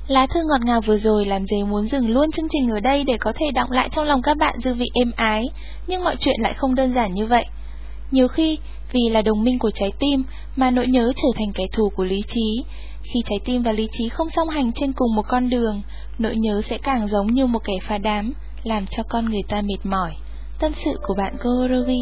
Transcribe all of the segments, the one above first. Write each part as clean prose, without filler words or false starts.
Lá thư ngọt ngào vừa rồi làm Dế muốn dừng luôn chương trình ở đây để có thể đọng lại trong lòng các bạn dư vị êm ái, nhưng mọi chuyện lại không đơn giản như vậy. Nhiều khi, vì là đồng minh của trái tim mà nỗi nhớ trở thành kẻ thù của lý trí. Khi trái tim và lý trí không song hành trên cùng một con đường, nỗi nhớ sẽ càng giống như một kẻ phá đám, làm cho con người ta mệt mỏi. Tâm sự của bạn Gorogi.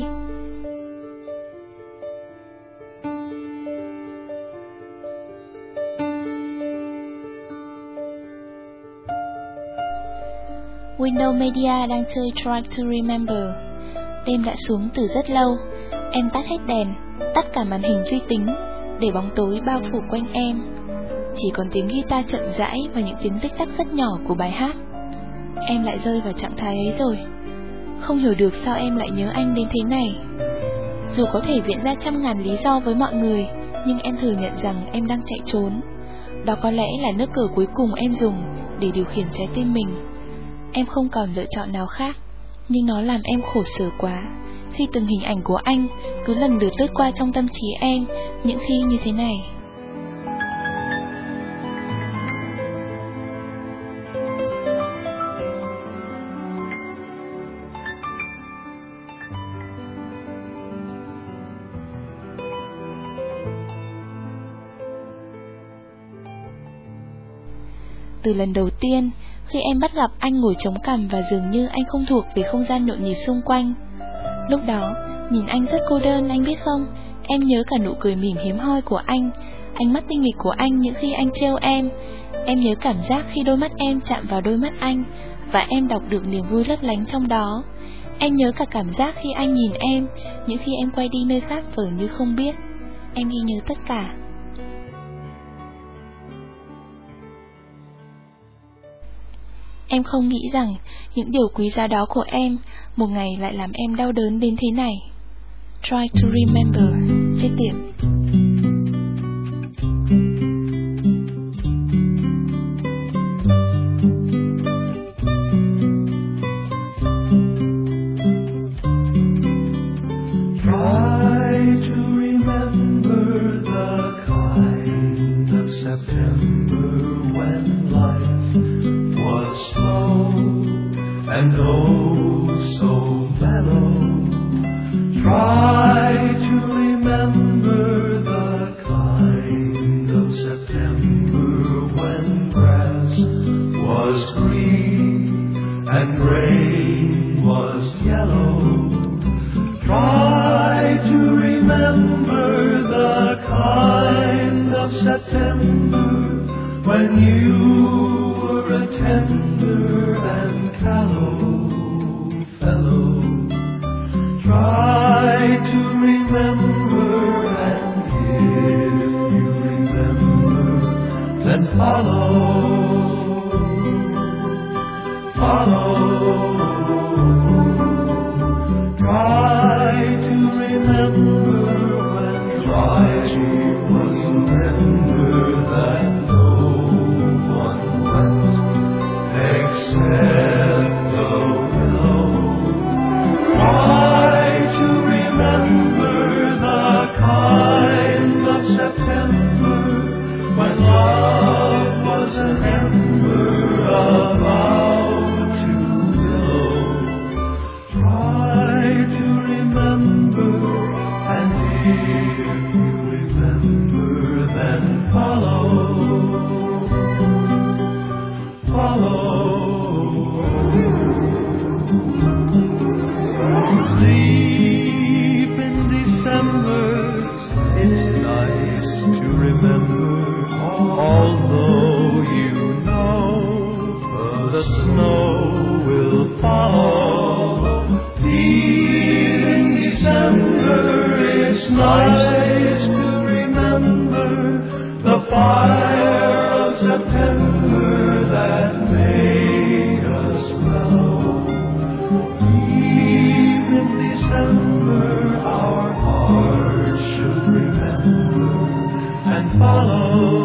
Windows Media đang chơi Try to Remember. Đêm đã xuống từ rất lâu. Em tắt hết đèn, tắt cả màn hình vi tính, để bóng tối bao phủ quanh em. Chỉ còn tiếng guitar chậm rãi và những tiếng tích tắc rất nhỏ của bài hát. Em lại rơi vào trạng thái ấy rồi. Không hiểu được sao em lại nhớ anh đến thế này. Dù có thể viện ra trăm ngàn lý do với mọi người, nhưng em thừa nhận rằng em đang chạy trốn. Đó có lẽ là nước cờ cuối cùng em dùng để điều khiển trái tim mình. Em không còn lựa chọn nào khác, nhưng nó làm em khổ sở quá. Khi từng hình ảnh của anh cứ lần lượt lướt qua trong tâm trí em, những khi như thế này. Từ lần đầu tiên, khi em bắt gặp anh ngồi chống cằm và dường như anh không thuộc về không gian nhộn nhịp xung quanh. Lúc đó, nhìn anh rất cô đơn, anh biết không? Em nhớ cả nụ cười mỉm hiếm hoi của anh, ánh mắt tinh nghịch của anh những khi anh trêu em. Em nhớ cảm giác khi đôi mắt em chạm vào đôi mắt anh, và em đọc được niềm vui lấp lánh trong đó. Em nhớ cả cảm giác khi anh nhìn em, những khi em quay đi nơi khác vờ như không biết. Em ghi nhớ tất cả. Em không nghĩ rằng những điều quý giá đó của em một ngày lại làm em đau đớn đến thế này. Try to remember. Chết tiệt. Try to remember the kind of September when life was slow and oh so mellow. Try to remember the kind of September when grass was green and rain was yellow. Try to remember the kind of September when you were a tender and callow fellow. Try to remember, and if you remember, then follow. Try to remember when life was a member that no one went except the willow. Try to remember the kind of September when love was an ember about to glow. Try to remember, and if you remember, then follow. Sleep in December, it's nice to remember, although you know the snow will follow. Deep in December, it's nice to remember the fire of September that made us mellow. Deep in December, our hearts should remember and follow.